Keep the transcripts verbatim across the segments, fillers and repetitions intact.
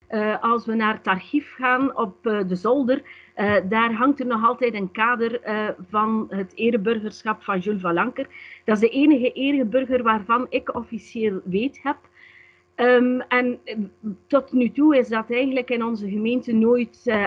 Uh, als we naar het archief gaan op uh, de zolder, uh, daar hangt er nog altijd een kader uh, van het ereburgerschap van Jules van Lancker. Dat is de enige ereburger waarvan ik officieel weet heb. Um, en uh, tot nu toe is dat eigenlijk in onze gemeente nooit uh,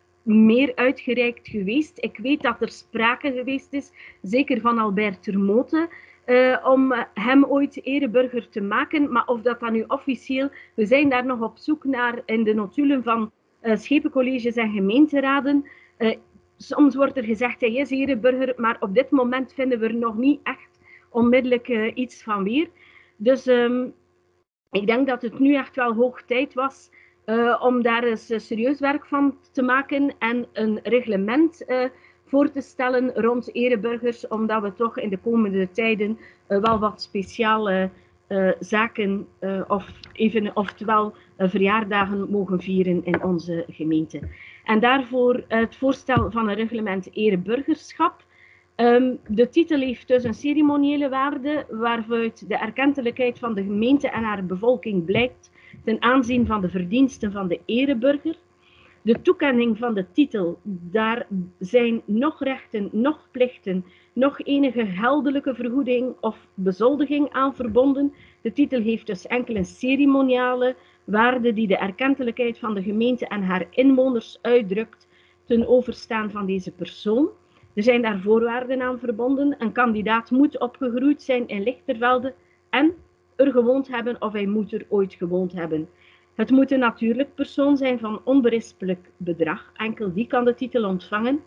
meer uitgereikt geweest. Ik weet dat er sprake geweest is, zeker van Albert Termote, uh, om hem ooit ereburger te maken. Maar of dat dan nu officieel, we zijn daar nog op zoek naar in de notulen van uh, schepencolleges en gemeenteraden. Uh, soms wordt er gezegd hij is ereburger, maar op dit moment vinden we er nog niet echt onmiddellijk uh, iets van weer. Dus um, ik denk dat het nu echt wel hoog tijd was Uh, om daar eens uh, serieus werk van te maken en een reglement uh, voor te stellen rond ereburgers, omdat we toch in de komende tijden uh, wel wat speciale uh, zaken uh, of even, oftewel uh, verjaardagen mogen vieren in onze gemeente. En daarvoor uh, het voorstel van een reglement ereburgerschap. Um, de titel heeft dus een ceremoniële waarde waaruit de erkentelijkheid van de gemeente en haar bevolking blijkt ten aanzien van de verdiensten van de ereburger. De toekenning van de titel, daar zijn nog rechten, nog plichten, nog enige geldelijke vergoeding of bezoldiging aan verbonden. De titel heeft dus enkel een ceremoniale waarde die de erkentelijkheid van de gemeente en haar inwoners uitdrukt ten overstaan van deze persoon. Er zijn daar voorwaarden aan verbonden. Een kandidaat moet opgegroeid zijn in Lichtervelde en er gewoond hebben of hij moet er ooit gewoond hebben. Het moet een natuurlijk persoon zijn van onberispelijk bedrag. Enkel die kan de titel ontvangen.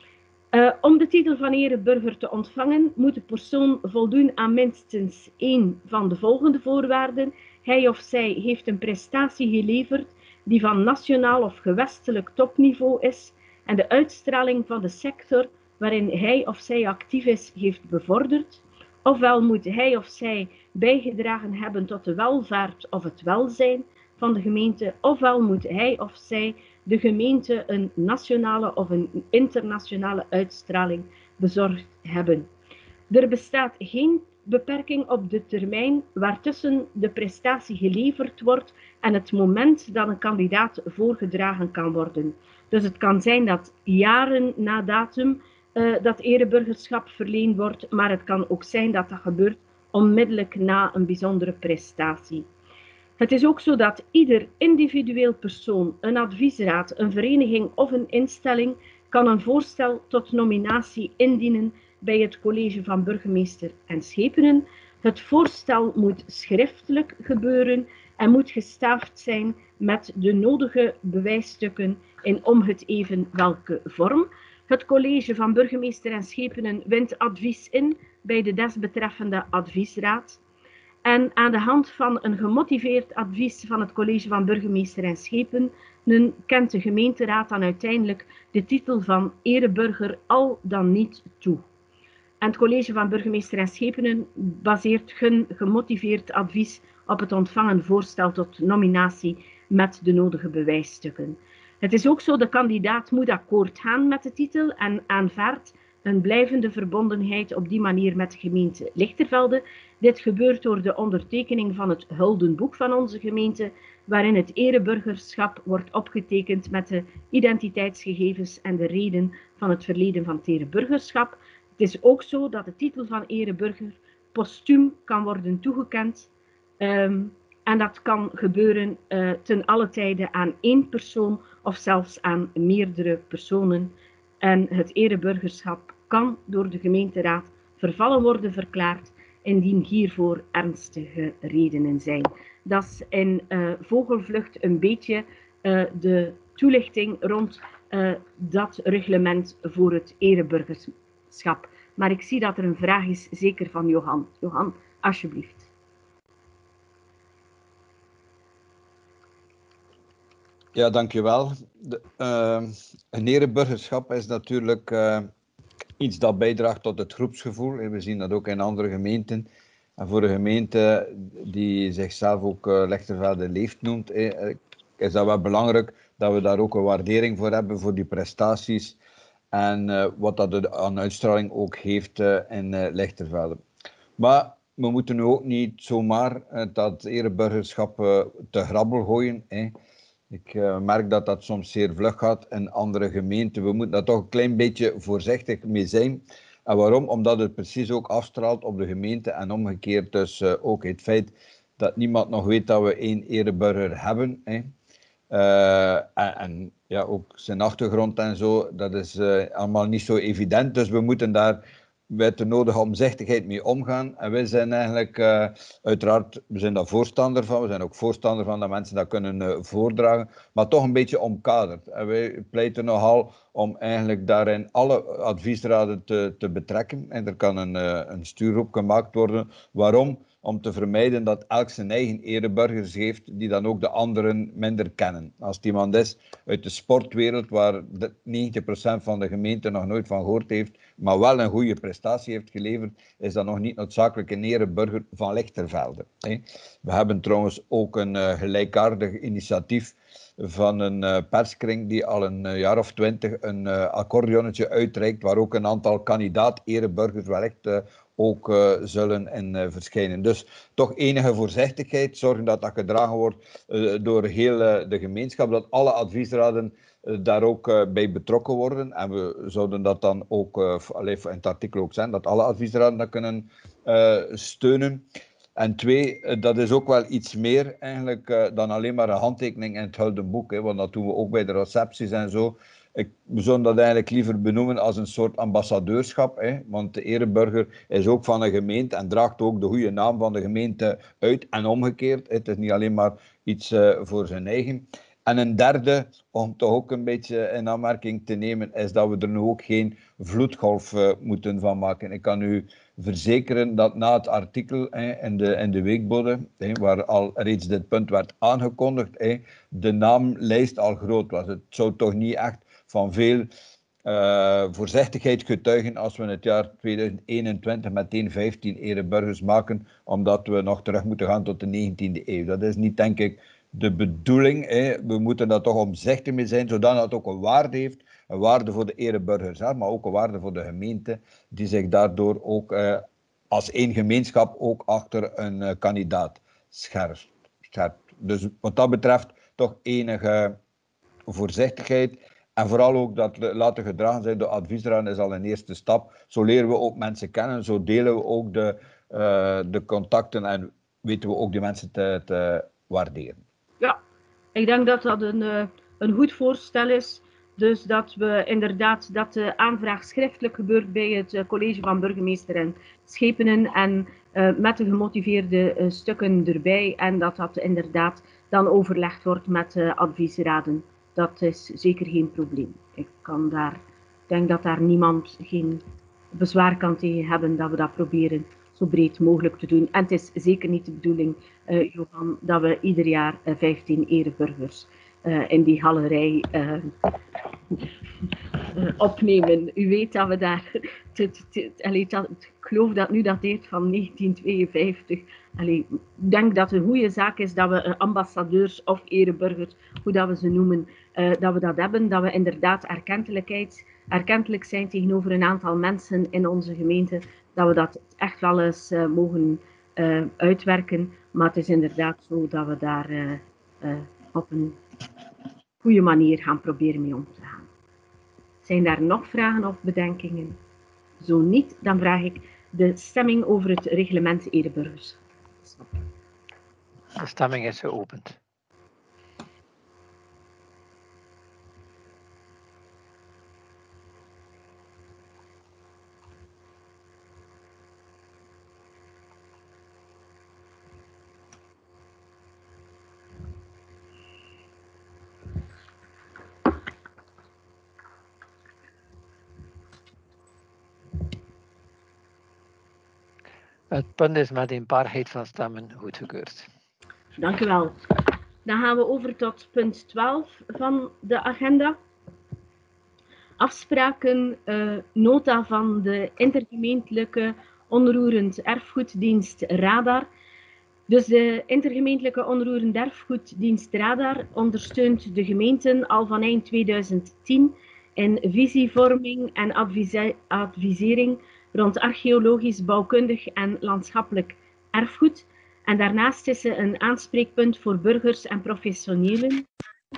Uh, om de titel van ereburger te ontvangen, moet de persoon voldoen aan minstens één van de volgende voorwaarden. Hij of zij heeft een prestatie geleverd die van nationaal of gewestelijk topniveau is en de uitstraling van de sector waarin hij of zij actief is, heeft bevorderd. Ofwel moet hij of zij bijgedragen hebben tot de welvaart of het welzijn van de gemeente, ofwel moet hij of zij de gemeente een nationale of een internationale uitstraling bezorgd hebben. Er bestaat geen beperking op de termijn waartussen de prestatie geleverd wordt en het moment dat een kandidaat voorgedragen kan worden. Dus het kan zijn dat jaren na datum uh, dat ereburgerschap verleend wordt, maar het kan ook zijn dat dat gebeurt onmiddellijk na een bijzondere prestatie. Het is ook zo dat ieder individueel persoon, een adviesraad, een vereniging of een instelling kan een voorstel tot nominatie indienen bij het college van burgemeester en schepenen. Het voorstel moet schriftelijk gebeuren en moet gestaafd zijn met de nodige bewijsstukken in om het even welke vorm. Het college van burgemeester en schepenen wint advies in bij de desbetreffende adviesraad. En aan de hand van een gemotiveerd advies van het college van burgemeester en schepenen kent de gemeenteraad dan uiteindelijk de titel van ereburger al dan niet toe. En het college van burgemeester en schepenen baseert hun gemotiveerd advies op het ontvangen voorstel tot nominatie met de nodige bewijsstukken. Het is ook zo, de kandidaat moet akkoord gaan met de titel en aanvaardt een blijvende verbondenheid op die manier met de gemeente Lichtervelde. Dit gebeurt door de ondertekening van het huldenboek van onze gemeente, waarin het ereburgerschap wordt opgetekend met de identiteitsgegevens en de reden van het verleden van het ereburgerschap. Het is ook zo dat de titel van ereburger postuum kan worden toegekend. Um, en dat kan gebeuren uh, ten alle tijde aan één persoon of zelfs aan meerdere personen. En het ereburgerschap kan door de gemeenteraad vervallen worden verklaard indien hiervoor ernstige redenen zijn. Dat is in uh, vogelvlucht een beetje uh, de toelichting rond uh, dat reglement voor het ereburgerschap. Maar ik zie dat er een vraag is, zeker van Johan. Johan, alsjeblieft. Ja, dankjewel. De, uh, een ereburgerschap is natuurlijk uh, iets dat bijdraagt tot het groepsgevoel. We zien dat ook in andere gemeenten. En voor een gemeente die zichzelf ook uh, Lichtervelde Leeft noemt, eh, is dat wel belangrijk dat we daar ook een waardering voor hebben, voor die prestaties. En uh, wat dat aan uitstraling ook heeft uh, in uh, Lichtervelde. Maar we moeten nu ook niet zomaar uh, dat ereburgerschap uh, te grabbel gooien. Eh. Ik uh, merk dat dat soms zeer vlug gaat in andere gemeenten. We moeten daar toch een klein beetje voorzichtig mee zijn. En waarom? Omdat het precies ook afstraalt op de gemeente en omgekeerd dus uh, ook het feit dat niemand nog weet dat we één ereburger hebben. Hè. Uh, en, en ja, ook zijn achtergrond en zo, dat is uh, allemaal niet zo evident. Dus we moeten daar met de nodige omzichtigheid mee omgaan. En wij zijn eigenlijk, uh, uiteraard, we zijn daar voorstander van. We zijn ook voorstander van dat mensen dat kunnen uh, voordragen. Maar toch een beetje omkaderd. En wij pleiten nogal om eigenlijk daarin alle adviesraden te, te betrekken. En er kan een, uh, een stuurgroep gemaakt worden. Waarom? Om te vermijden dat elk zijn eigen ereburgers heeft, die dan ook de anderen minder kennen. Als het iemand is uit de sportwereld, waar negentig procent van de gemeente nog nooit van gehoord heeft, maar wel een goede prestatie heeft geleverd, is dat nog niet noodzakelijk een ereburger van Lichtervelde. We hebben trouwens ook een uh, gelijkaardig initiatief van een uh, perskring die al een uh, jaar of twintig een uh, accordeonnetje uitreikt, waar ook een aantal kandidaat-ereburgers wellicht uh, ook uh, zullen in uh, verschijnen. Dus toch enige voorzichtigheid, zorgen dat dat gedragen wordt uh, door heel uh, de gemeenschap, dat alle adviesraden uh, daar ook uh, bij betrokken worden. En we zouden dat dan ook, uh, in het artikel ook zijn, dat alle adviesraden dat kunnen uh, steunen. En twee, dat is ook wel iets meer eigenlijk uh, dan alleen maar een handtekening in het Gouden Boek, hè, want dat doen we ook bij de recepties en zo. Ik, we zouden dat eigenlijk liever benoemen als een soort ambassadeurschap, hè, want de ereburger is ook van een gemeente en draagt ook de goede naam van de gemeente uit en omgekeerd. Het is niet alleen maar iets uh, voor zijn eigen. En een derde, om toch ook een beetje in aanmerking te nemen, is dat we er nu ook geen vloedgolf uh, moeten van maken. Ik kan u verzekeren dat na het artikel hè, in, de, in de Weekbode, hè, waar al reeds dit punt werd aangekondigd, hè, de naamlijst al groot was. Het zou toch niet echt van veel uh, voorzichtigheid getuigen als we in het jaar tweeduizend eenentwintig meteen vijftien ereburgers maken, omdat we nog terug moeten gaan tot de negentiende eeuw. Dat is niet, denk ik, de bedoeling. Hè. We moeten daar toch omzichtig mee zijn, zodat het ook een waarde heeft. Een waarde voor de ereburgers, hè, maar ook een waarde voor de gemeente, die zich daardoor ook uh, als één gemeenschap ook achter een uh, kandidaat scherpt. Dus wat dat betreft toch enige voorzichtigheid. En vooral ook dat laten gedragen zijn door adviesraden is al een eerste stap. Zo leren we ook mensen kennen, zo delen we ook de, uh, de contacten en weten we ook die mensen te, te waarderen. Ja, ik denk dat dat een, uh, een goed voorstel is. Dus dat we inderdaad dat de aanvraag schriftelijk gebeurt bij het uh, college van burgemeester en schepenen en uh, met de gemotiveerde uh, stukken erbij en dat dat inderdaad dan overlegd wordt met uh, adviesraden. Dat is zeker geen probleem. Ik kan daar, denk dat daar niemand geen bezwaar kan tegen hebben dat we dat proberen zo breed mogelijk te doen. En het is zeker niet de bedoeling, uh, Johan, dat we ieder jaar uh, vijftien ereburgers uh, in die galerij uh, uh, opnemen. U weet dat we daar, te, te, te, allee, dat, ik geloof dat nu dateert van negentien tweeënvijftig. Allee, ik denk dat het een goede zaak is dat we uh, ambassadeurs of ereburgers, hoe dat we ze noemen, uh, dat we dat hebben, dat we inderdaad erkentelijkheid, erkentelijk zijn tegenover een aantal mensen in onze gemeente, dat we dat echt wel eens uh, mogen uh, uitwerken. Maar het is inderdaad zo dat we daar uh, uh, op een goede manier gaan proberen mee om te gaan. Zijn daar nog vragen of bedenkingen? Zo niet, dan vraag ik de stemming over het reglement ereburgerschap. De stemming is geopend. Het punt is met eenpaarheid van stemmen goedgekeurd. Dank u wel. Dan gaan we over tot punt twaalf van de agenda. Afspraken, uh, nota van de intergemeentelijke onroerend erfgoeddienst Radar. Dus de intergemeentelijke onroerend erfgoeddienst Radar ondersteunt de gemeenten al van eind tweeduizend tien in visievorming en advise- advisering rond archeologisch, bouwkundig en landschappelijk erfgoed. En daarnaast is ze een aanspreekpunt voor burgers en professionelen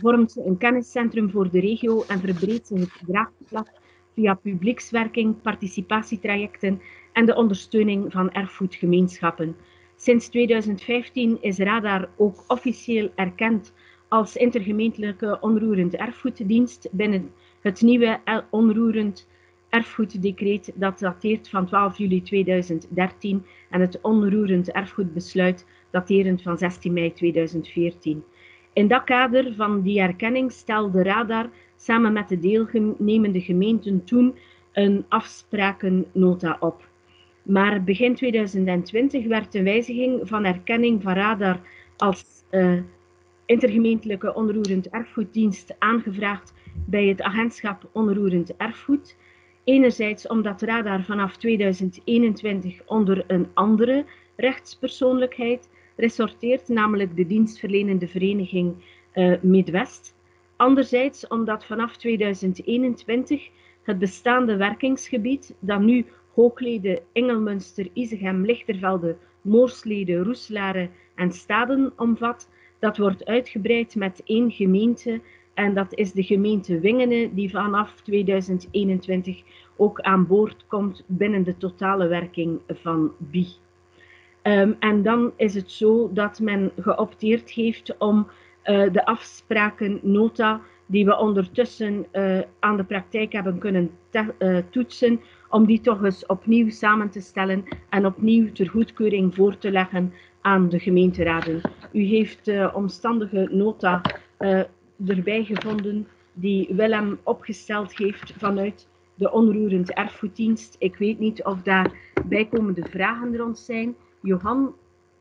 vormt ze een kenniscentrum voor de regio en verbreedt ze het draagvlak via publiekswerking, participatietrajecten en de ondersteuning van erfgoedgemeenschappen. Sinds tweeduizend vijftien is Radar ook officieel erkend als intergemeentelijke onroerend erfgoeddienst binnen het nieuwe onroerend erfgoeddecreet dat dateert van twaalf juli tweeduizend dertien en het onroerend erfgoedbesluit daterend van zestien mei tweeduizend veertien. In dat kader van die erkenning stelde Radar samen met de deelnemende gemeenten toen een afsprakennota op. Maar begin tweeduizend twintig werd de wijziging van erkenning van Radar als uh, intergemeentelijke onroerend erfgoeddienst aangevraagd bij het agentschap onroerend erfgoed. Enerzijds omdat Radar vanaf tweeduizend eenentwintig onder een andere rechtspersoonlijkheid resorteert, namelijk de dienstverlenende vereniging uh, Midwest. Anderzijds omdat vanaf tweeduizend eenentwintig het bestaande werkingsgebied, dat nu Hooglede, Ingelmunster, Isegem, Lichtervelde, Moorslede, Roeselare en Staden omvat, dat wordt uitgebreid met één gemeente en dat is de gemeente Wingene die vanaf tweeduizend eenentwintig ook aan boord komt binnen de totale werking van B I. Um, en dan is het zo dat men geopteerd heeft om uh, de afsprakennota die we ondertussen uh, aan de praktijk hebben kunnen te, uh, toetsen, om die toch eens opnieuw samen te stellen en opnieuw ter goedkeuring voor te leggen aan de gemeenteraden. U heeft de uh, omstandige nota uh, erbij gevonden die Willem opgesteld heeft vanuit de onroerend erfgoeddienst. Ik weet niet of daar bijkomende vragen rond zijn. Johan?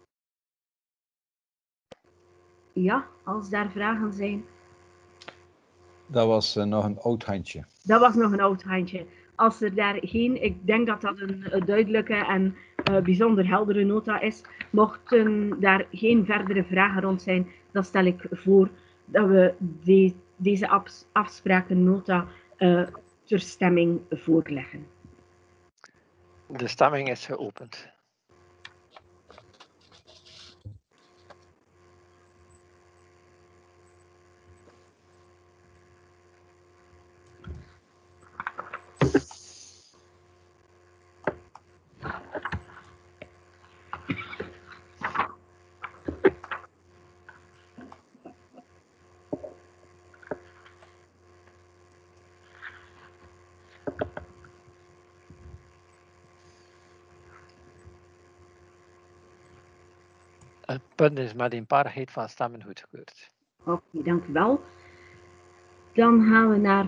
Ja, als daar vragen zijn. Dat was uh, nog een oud handje. Dat was nog een oud handje. Als er daar geen, ik denk dat dat een, een duidelijke en uh, bijzonder heldere nota is. Mochten daar geen verdere vragen rond zijn, dan stel ik voor dat we de, deze afs, afsprakennota uh, ter stemming voorleggen. De stemming is geopend. Het punt is met een paarheid van stemmen goedgekeurd. Oké, okay, dank u wel. Dan gaan we naar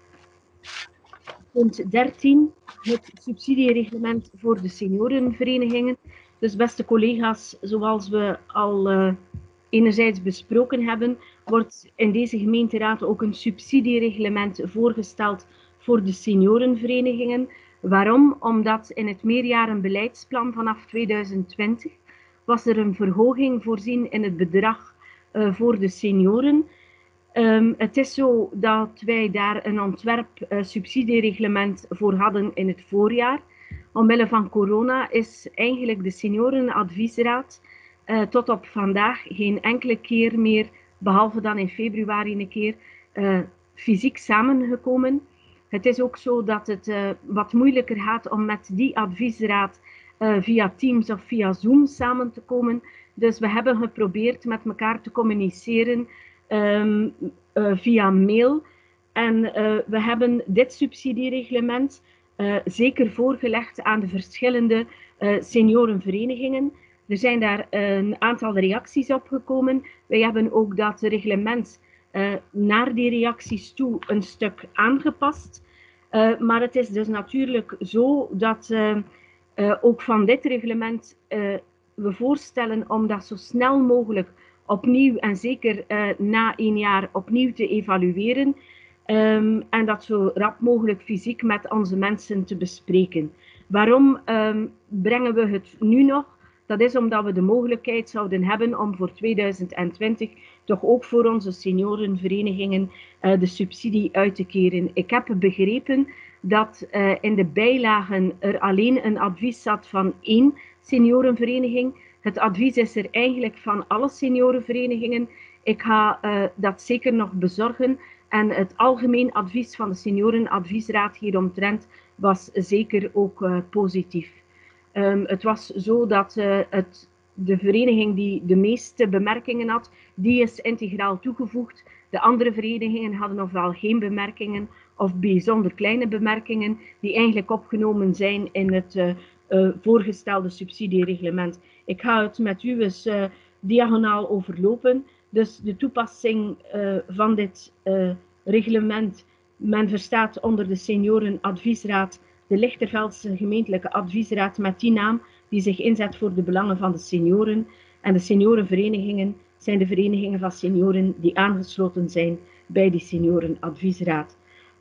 punt dertien, het subsidiereglement voor de seniorenverenigingen. Dus beste collega's, zoals we al uh, enerzijds besproken hebben, wordt in deze gemeenteraad ook een subsidiereglement voorgesteld voor de seniorenverenigingen. Waarom? Omdat in het meerjarenbeleidsplan vanaf tweeduizend twintig was er een verhoging voorzien in het bedrag uh, voor de senioren. Um, het is zo dat wij daar een ontwerp uh, subsidiereglement voor hadden in het voorjaar. Omwille van corona is eigenlijk de seniorenadviesraad uh, tot op vandaag geen enkele keer meer, behalve dan in februari een keer, uh, fysiek samengekomen. Het is ook zo dat het uh, wat moeilijker gaat om met die adviesraad uh, via Teams of via Zoom samen te komen. Dus we hebben geprobeerd met elkaar te communiceren um, uh, via mail. En uh, we hebben dit subsidiereglement uh, zeker voorgelegd aan de verschillende uh, seniorenverenigingen. Er zijn daar een aantal reacties op gekomen. Wij hebben ook dat reglement uh, naar die reacties toe een stuk aangepast. Uh, maar het is dus natuurlijk zo dat uh, uh, ook van dit reglement uh, we voorstellen om dat zo snel mogelijk opnieuw en zeker uh, na één jaar opnieuw te evalueren. Um, en dat zo rap mogelijk fysiek met onze mensen te bespreken. Waarom um, brengen we het nu nog? Dat is omdat we de mogelijkheid zouden hebben om voor tweeduizend twintig toch ook voor onze seniorenverenigingen uh, de subsidie uit te keren. Ik heb begrepen dat uh, in de bijlagen er alleen een advies zat van één seniorenvereniging. Het advies is er eigenlijk van alle seniorenverenigingen. Ik ga uh, dat zeker nog bezorgen. En het algemeen advies van de seniorenadviesraad hieromtrent was zeker ook uh, positief. Um, het was zo dat uh, het, de vereniging die de meeste bemerkingen had, die is integraal toegevoegd. De andere verenigingen hadden ofwel geen bemerkingen of bijzonder kleine bemerkingen die eigenlijk opgenomen zijn in het uh, uh, voorgestelde subsidiereglement. Ik ga het met u eens uh, diagonaal overlopen. Dus de toepassing uh, van dit uh, reglement, men verstaat onder de seniorenadviesraad de Lichterveldse gemeentelijke adviesraad met die naam die zich inzet voor de belangen van de senioren. En de seniorenverenigingen zijn de verenigingen van senioren die aangesloten zijn bij die seniorenadviesraad.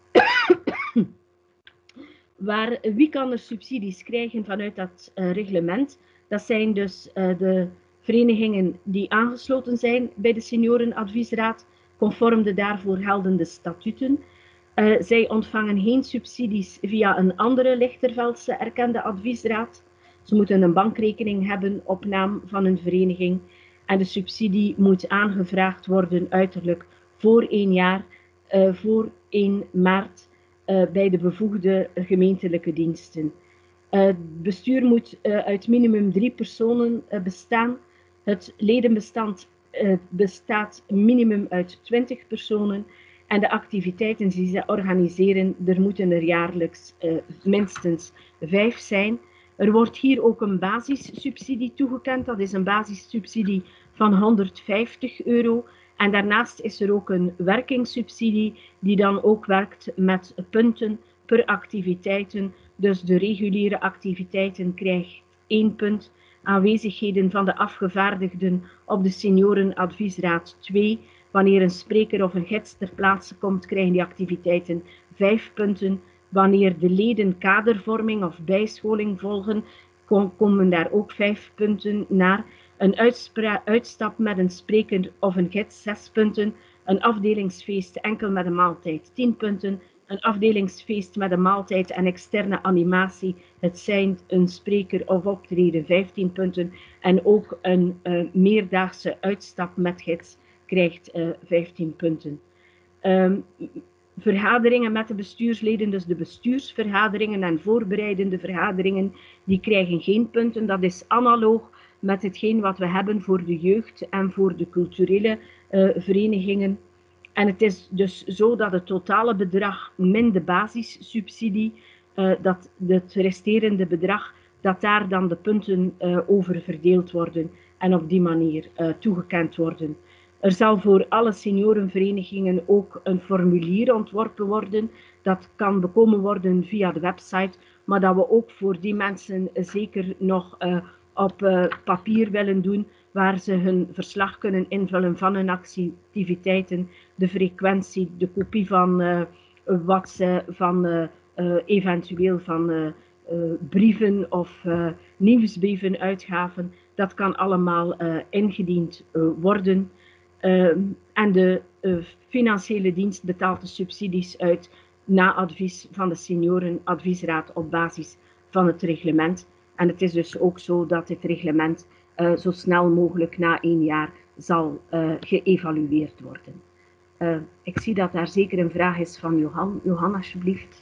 Waar, wie kan er subsidies krijgen vanuit dat uh, reglement? Dat zijn dus uh, de verenigingen die aangesloten zijn bij de seniorenadviesraad, conform de daarvoor geldende statuten. Uh, zij ontvangen geen subsidies via een andere Lichterveldse erkende adviesraad. Ze moeten een bankrekening hebben op naam van hun vereniging. En de subsidie moet aangevraagd worden uiterlijk voor één jaar, uh, voor één maart, uh, bij de bevoegde gemeentelijke diensten. Uh, het bestuur moet uh, uit minimum drie personen uh, bestaan. Het ledenbestand uh, bestaat minimum uit twintig personen. En de activiteiten die ze organiseren, er moeten er jaarlijks uh, minstens vijf zijn. Er wordt hier ook een basissubsidie toegekend. Dat is een basissubsidie van honderdvijftig euro. En daarnaast is er ook een werkingssubsidie die dan ook werkt met punten per activiteiten. Dus de reguliere activiteiten krijgt één punt. Aanwezigheden van de afgevaardigden op de seniorenadviesraad twee. Wanneer een spreker of een gids ter plaatse komt, krijgen die activiteiten vijf punten. Wanneer de leden kadervorming of bijscholing volgen, kom, komen daar ook vijf punten naar. Een uitstap met een spreker of een gids, zes punten. Een afdelingsfeest enkel met een maaltijd, tien punten. Een afdelingsfeest met een maaltijd en externe animatie, het zijn een spreker of optreden, vijftien punten. En ook een uh, meerdaagse uitstap met gids krijgt uh, vijftien punten. Um, vergaderingen met de bestuursleden, dus de bestuursvergaderingen en voorbereidende vergaderingen, die krijgen geen punten. Dat is analoog met hetgeen wat we hebben voor de jeugd en voor de culturele uh, verenigingen. En het is dus zo dat het totale bedrag min de basissubsidie, uh, dat het resterende bedrag, dat daar dan de punten uh, over verdeeld worden en op die manier uh, toegekend worden. Er zal voor alle seniorenverenigingen ook een formulier ontworpen worden. Dat kan bekomen worden via de website, maar dat we ook voor die mensen zeker nog uh, op uh, papier willen doen, waar ze hun verslag kunnen invullen van hun activiteiten, de frequentie, de kopie van uh, wat ze van uh, uh, eventueel van uh, uh, brieven of uh, nieuwsbrieven uitgaven. Dat kan allemaal uh, ingediend uh, worden. Uh, en de uh, financiële dienst betaalt de subsidies uit na advies van de seniorenadviesraad op basis van het reglement. En het is dus ook zo dat dit reglement uh, zo snel mogelijk na één jaar zal uh, geëvalueerd worden. Uh, ik zie dat daar zeker een vraag is van Johan. Johan, alsjeblieft.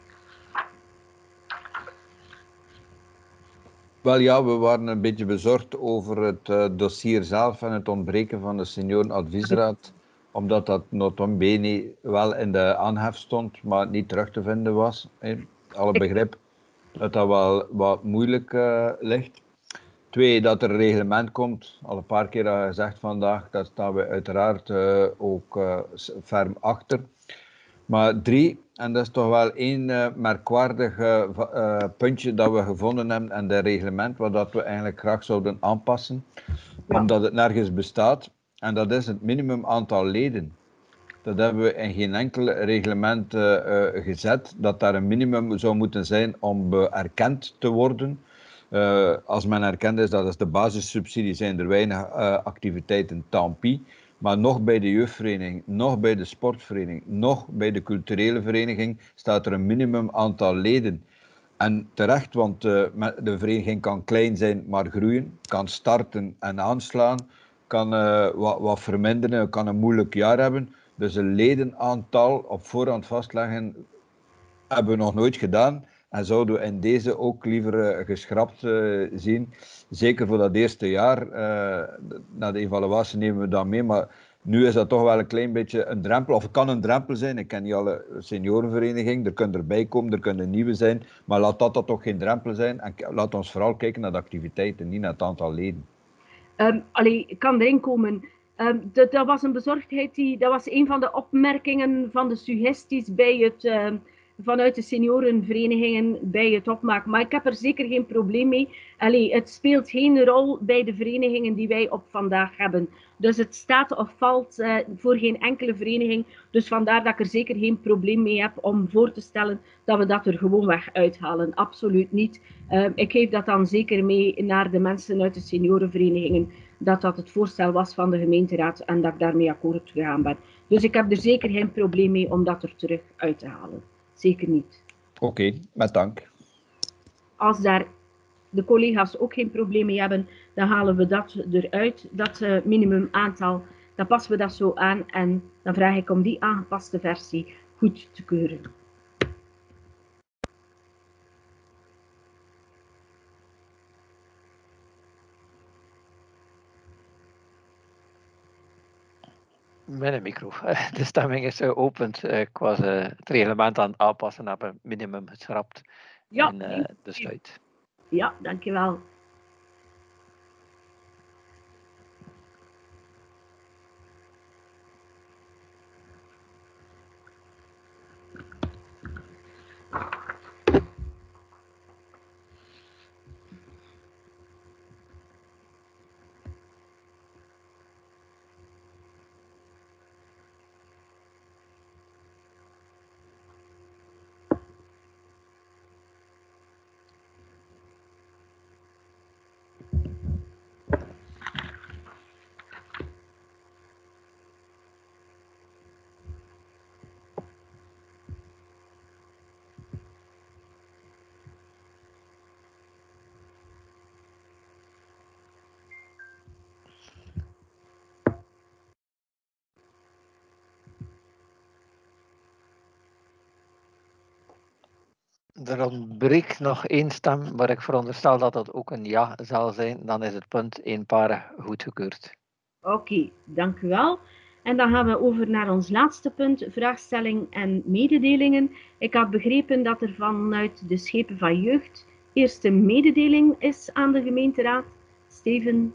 Wel ja, we waren een beetje bezorgd over het uh, dossier zelf en het ontbreken van de seniorenadviesraad, omdat dat nota bene wel in de aanhef stond, maar niet terug te vinden was. Hè. Alle begrip dat dat wel wat moeilijk uh, ligt. Twee, dat er een reglement komt, al een paar keer al gezegd vandaag, daar staan we uiteraard uh, ook uh, ferm achter. Maar drie, en dat is toch wel één uh, merkwaardig uh, uh, puntje dat we gevonden hebben in dat reglement, wat dat we eigenlijk graag zouden aanpassen, ja. Omdat het nergens bestaat, en dat is het minimum aantal leden. Dat hebben we in geen enkel reglement uh, uh, gezet, dat daar een minimum zou moeten zijn om uh, erkend te worden. Uh, als men erkend is, dat is de basissubsidie, zijn er weinig uh, activiteiten, tant pis. Maar nog bij de jeugdvereniging, nog bij de sportvereniging, nog bij de culturele vereniging staat er een minimum aantal leden. En terecht, want uh, de vereniging kan klein zijn, maar groeien, kan starten en aanslaan. kan uh, wat, wat verminderen, kan een moeilijk jaar hebben. Dus een ledenaantal op voorhand vastleggen hebben we nog nooit gedaan. En zouden we in deze ook liever uh, geschrapt uh, zien. Zeker voor dat eerste jaar. Uh, na de evaluatie nemen we dat mee. Maar nu is dat toch wel een klein beetje een drempel. Of het kan een drempel zijn. Ik ken niet alle seniorenverenigingen. Er kunnen erbij komen, er kunnen nieuwe zijn. Maar laat dat, dat toch geen drempel zijn. En laat ons vooral kijken naar de activiteiten, niet naar het aantal leden. Um, allee, ik kan erin komen. Um, dat, dat was een bezorgdheid. Die, dat was een van de opmerkingen van de suggesties bij het... Um, vanuit de seniorenverenigingen bij het opmaken. Maar ik heb er zeker geen probleem mee. Allee, het speelt geen rol bij de verenigingen die wij op vandaag hebben. Dus het staat of valt uh, voor geen enkele vereniging. Dus vandaar dat ik er zeker geen probleem mee heb om voor te stellen dat we dat er gewoonweg uithalen. Absoluut niet. Uh, ik geef dat dan zeker mee naar de mensen uit de seniorenverenigingen, dat dat het voorstel was van de gemeenteraad en dat ik daarmee akkoord gegaan ben. Dus ik heb er zeker geen probleem mee om dat er terug uit te halen. Zeker niet. Oké, okay, met dank. Als daar de collega's ook geen probleem mee hebben, dan halen we dat eruit, dat uh, minimumaantal. Dan passen we dat zo aan en dan vraag ik om die aangepaste versie goed te keuren. Mijn micro. De stemming is geopend. Ik was uh, het reglement aan het aanpassen, heb een minimum geschrapt. Ja, en uh, de sluit. Ja, dankjewel. Er ontbreekt nog één stem, maar ik veronderstel dat dat ook een ja zal zijn. Dan is het punt eenparig goedgekeurd. Oké, okay, dank u wel. En dan gaan we over naar ons laatste punt, vraagstelling en mededelingen. Ik had begrepen dat er vanuit de Schepen van Jeugd eerst een mededeling is aan de gemeenteraad. Steven?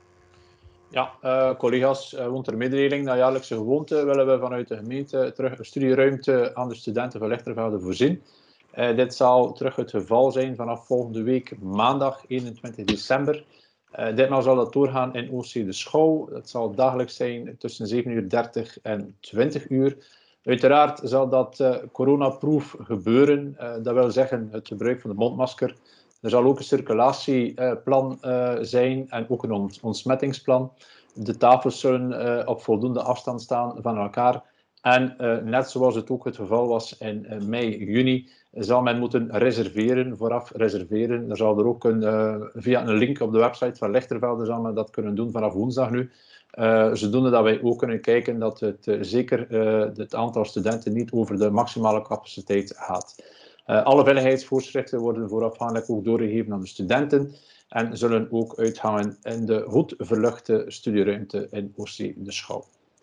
Ja, uh, collega's, uh, woont er mededeling. Na jaarlijkse gewoonte willen we vanuit de gemeente terug een studieruimte aan de studenten van Lichtervelde voorzien. Uh, dit zal terug het geval zijn vanaf volgende week maandag eenentwintig december. Uh, ditmaal zal dat doorgaan in O C de Schouw. Dat zal dagelijks zijn tussen zeven uur dertig en twintig uur. Uiteraard zal dat uh, coronaproof gebeuren. Uh, dat wil zeggen het gebruik van de mondmasker. Er zal ook een circulatieplan uh, zijn en ook een ontsmettingsplan. De tafels zullen uh, op voldoende afstand staan van elkaar. En uh, net zoals het ook het geval was in uh, mei, juni, zal men moeten reserveren, vooraf reserveren. Er zal er ook een, uh, via een link op de website van Lichtervelde zal men dat kunnen doen vanaf woensdag nu. Uh, zodoende dat wij ook kunnen kijken dat het uh, zeker uh, het aantal studenten niet over de maximale capaciteit gaat. Uh, alle veiligheidsvoorschriften worden voorafgaandelijk ook doorgegeven aan de studenten en zullen ook uithangen in de goed verluchte studieruimte in O C de Schouw.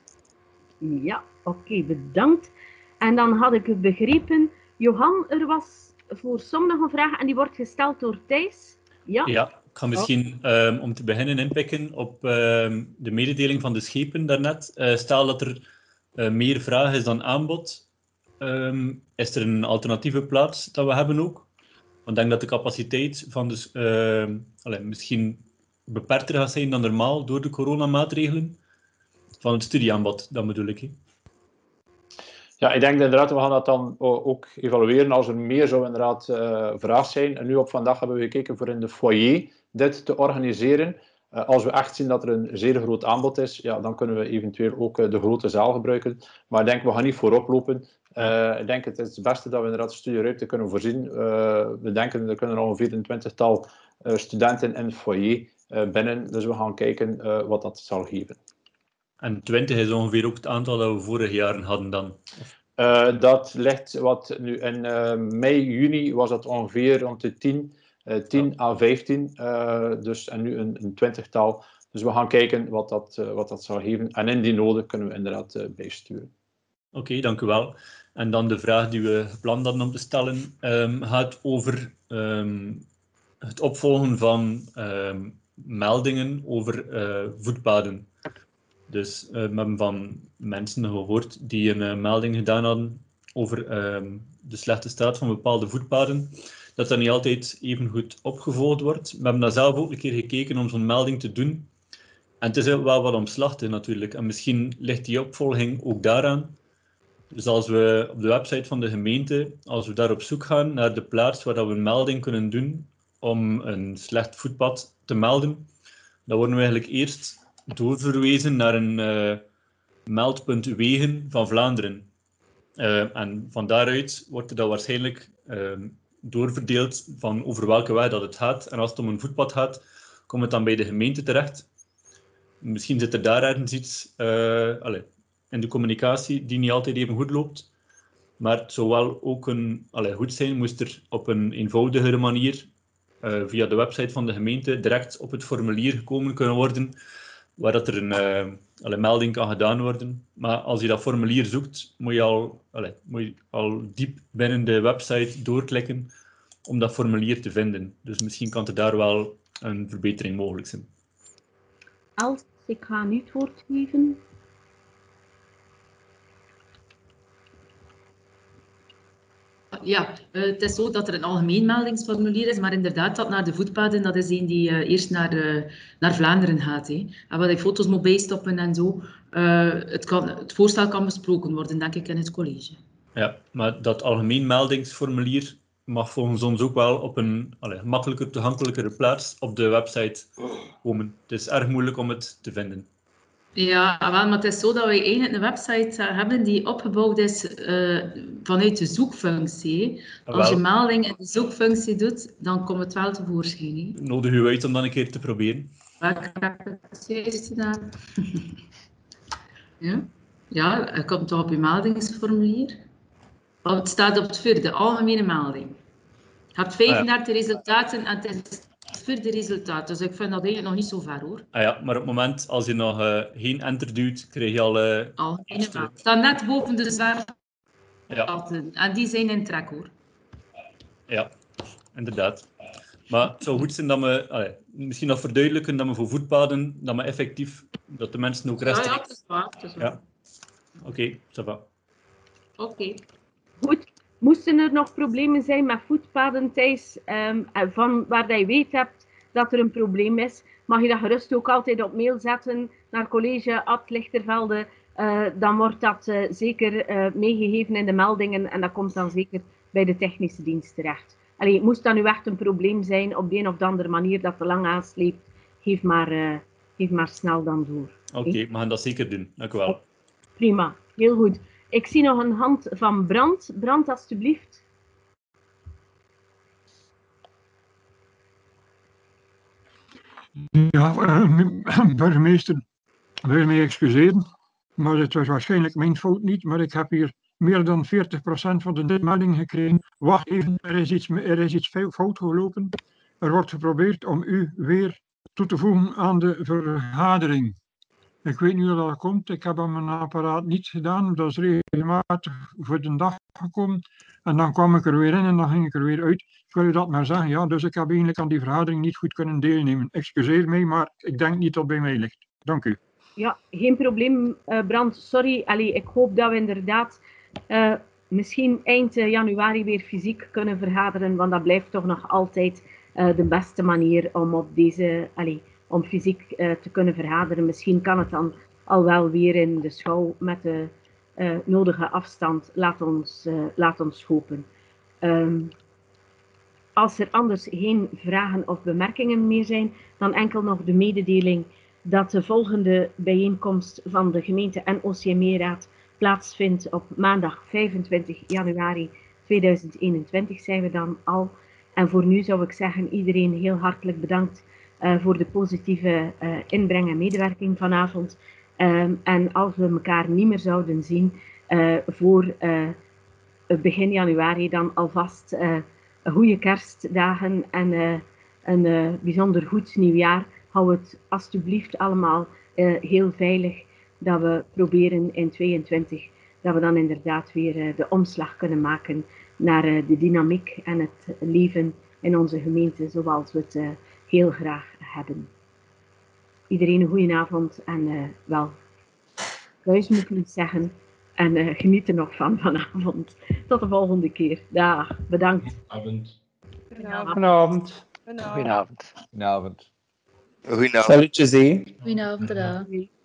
Ja, oké, okay, bedankt. En dan had ik begrepen, Johan, er was voor Som nog een vraag en die wordt gesteld door Thijs. Ja, ja ik ga misschien oh. um, om te beginnen inpikken op um, de mededeling van de schepen daarnet. Uh, stel dat er uh, meer vraag is dan aanbod. Um, is er een alternatieve plaats dat we hebben ook? Want ik denk dat de capaciteit van de, uh, allez, misschien beperkter gaat zijn dan normaal door de coronamaatregelen. Van het studieaanbod, dat bedoel ik. He. Ja, ik denk inderdaad, we gaan dat dan ook evalueren als er meer zou inderdaad uh, vraag zijn. En nu op vandaag hebben we gekeken voor in de foyer dit te organiseren. Uh, als we echt zien dat er een zeer groot aanbod is, ja, dan kunnen we eventueel ook uh, de grote zaal gebruiken. Maar ik denk, we gaan niet voorop lopen. Uh, ik denk, het is het beste dat we inderdaad de studieruimte kunnen voorzien. Uh, we denken, er kunnen al een vierentwintigtal uh, studenten in het foyer. uh, binnen. Dus we gaan kijken uh, wat dat zal geven. En twintig is ongeveer ook het aantal dat we vorig jaar hadden dan? Uh, dat ligt wat nu in uh, mei, juni was dat ongeveer rond de tien, uh, tien ja. à vijftien. Uh, dus, en nu een, een twintigtal. Dus we gaan kijken wat dat, uh, wat dat zal geven. En indien nodig kunnen we inderdaad uh, bijsturen. Oké, okay, dank u wel. En dan de vraag die we gepland hadden om te stellen, um, gaat over um, het opvolgen van um, meldingen over uh, voetpaden. Dus uh, we hebben van mensen gehoord die een uh, melding gedaan hadden over um, de slechte staat van bepaalde voetpaden, dat dat niet altijd even goed opgevolgd wordt. We hebben daar zelf ook een keer gekeken om zo'n melding te doen. En het is wel wat omslachtig natuurlijk. En misschien ligt die opvolging ook daaraan. Dus als we op de website van de gemeente, als we daar op zoek gaan naar de plaats waar we een melding kunnen doen om een slecht voetpad te melden, dan worden we eigenlijk eerst doorverwezen naar een uh, meldpunt wegen van Vlaanderen. Uh, en van daaruit wordt er dan waarschijnlijk uh, doorverdeeld van over welke weg dat het gaat. En als het om een voetpad gaat, komt het dan bij de gemeente terecht. Misschien zit er daar ergens iets uh, allez, in de communicatie die niet altijd even goed loopt. Maar het zou wel ook een, allez, goed zijn, moest er op een eenvoudigere manier uh, via de website van de gemeente direct op het formulier gekomen kunnen worden, waar dat er een, uh, een melding kan gedaan worden. Maar als je dat formulier zoekt, moet je, al, allez, moet je al diep binnen de website doorklikken om dat formulier te vinden. Dus misschien kan er daar wel een verbetering mogelijk zijn. Els, ik ga nu het woord geven. Ja, uh, het is zo dat er een algemeen meldingsformulier is, maar inderdaad, dat naar de voetpaden, dat is een die uh, eerst naar, uh, naar Vlaanderen gaat. Hè. En waar je foto's moet bijstoppen en zo. Uh, het, kan, het voorstel kan besproken worden, denk ik, in het college. Ja, maar dat algemeen meldingsformulier mag volgens ons ook wel op een allez, makkelijker toegankelijkere plaats op de website komen. Het is erg moeilijk om het te vinden. Ja, wel, maar het is zo dat wij eigenlijk een website hebben die opgebouwd is uh, vanuit de zoekfunctie. Als je melding in de zoekfunctie doet, dan komt het wel tevoorschijn. He. Nodig u uit om dat een keer te proberen. Ik heb het juist gedaan. Ja, ja, het komt toch op je meldingsformulier. Want het staat op het vierde, algemene melding. Je hebt vijfendertig ah, ja. resultaten en het is voor de resultaten. Dus ik vind dat eigenlijk nog niet zo ver, hoor. Ah ja, maar op het moment als je nog uh, geen enter duwt, krijg je al... Uh, al het staat net boven de zwaarte. Ja. En die zijn in trek, hoor. Ja, inderdaad. Maar het zou goed zijn dat we... Allee, misschien nog verduidelijken dat we voor voetpaden, dat we effectief... Dat de mensen ook rechtstreeks... Ja, ja, het is waar. Het is waar. Ja. Oké, okay, ça va. Oké. Okay. Goed. Moesten er nog problemen zijn met voetpaden, Thijs, um, van waar dat je weet hebt dat er een probleem is, mag je dat gerust ook altijd op mail zetten naar college at lichtervelde. Uh, dan wordt dat uh, zeker uh, meegegeven in de meldingen en dat komt dan zeker bij de technische dienst terecht. Allee, moest dat nu echt een probleem zijn op de een of de andere manier dat te lang aansleept, geef maar, uh, geef maar snel dan door. Oké, okay, we gaan dat zeker doen. Dank u wel. Prima, heel goed. Ik zie nog een hand van Brand. Brand, alstublieft. Ja, uh, burgemeester, wil mij excuseren, maar het was waarschijnlijk mijn fout niet, maar ik heb hier meer dan veertig procent van de meldingen gekregen. Wacht even, er is iets, er is iets fout gelopen. Er wordt geprobeerd om u weer toe te voegen aan de vergadering. Ik weet niet hoe dat komt. Ik heb aan mijn apparaat niets gedaan. Dat is regelmatig voor de dag gekomen. En dan kwam ik er weer in en dan ging ik er weer uit. Ik wil u dat maar zeggen. Ja, dus ik heb eigenlijk aan die vergadering niet goed kunnen deelnemen. Excuseer mij, maar ik denk niet dat het bij mij ligt. Dank u. Ja, geen probleem, uh, Brand. Sorry. Allee, ik hoop dat we inderdaad uh, misschien eind januari weer fysiek kunnen vergaderen. Want dat blijft toch nog altijd uh, de beste manier om op deze... Allee, om fysiek uh, te kunnen vergaderen. Misschien kan het dan al wel weer in de schouw met de uh, nodige afstand. Laat ons, uh, laat ons hopen. Um, als er anders geen vragen of bemerkingen meer zijn, dan enkel nog de mededeling dat de volgende bijeenkomst van de gemeente en O C M E-raad plaatsvindt op maandag vijfentwintig januari tweeduizend eenentwintig zijn we dan al. En voor nu zou ik zeggen, iedereen heel hartelijk bedankt uh, voor de positieve uh, inbreng en medewerking vanavond. Um, en als we elkaar niet meer zouden zien uh, voor uh, begin januari, dan alvast uh, goede kerstdagen en uh, een uh, bijzonder goed nieuwjaar. Hou het alsjeblieft allemaal uh, heel veilig, dat we proberen in tweeëntwintig, dat we dan inderdaad weer uh, de omslag kunnen maken naar uh, de dynamiek en het leven in onze gemeente zoals we het uh, heel graag hebben. Iedereen een goede avond en uh, wel, thuis moet ik niet zeggen. En uh, geniet er nog van vanavond. Tot de volgende keer. Dag, bedankt. Goedenavond. Goedenavond. Goedenavond. Goedenavond. Goedenavond. Salutjes, hé. Goedenavond, dag.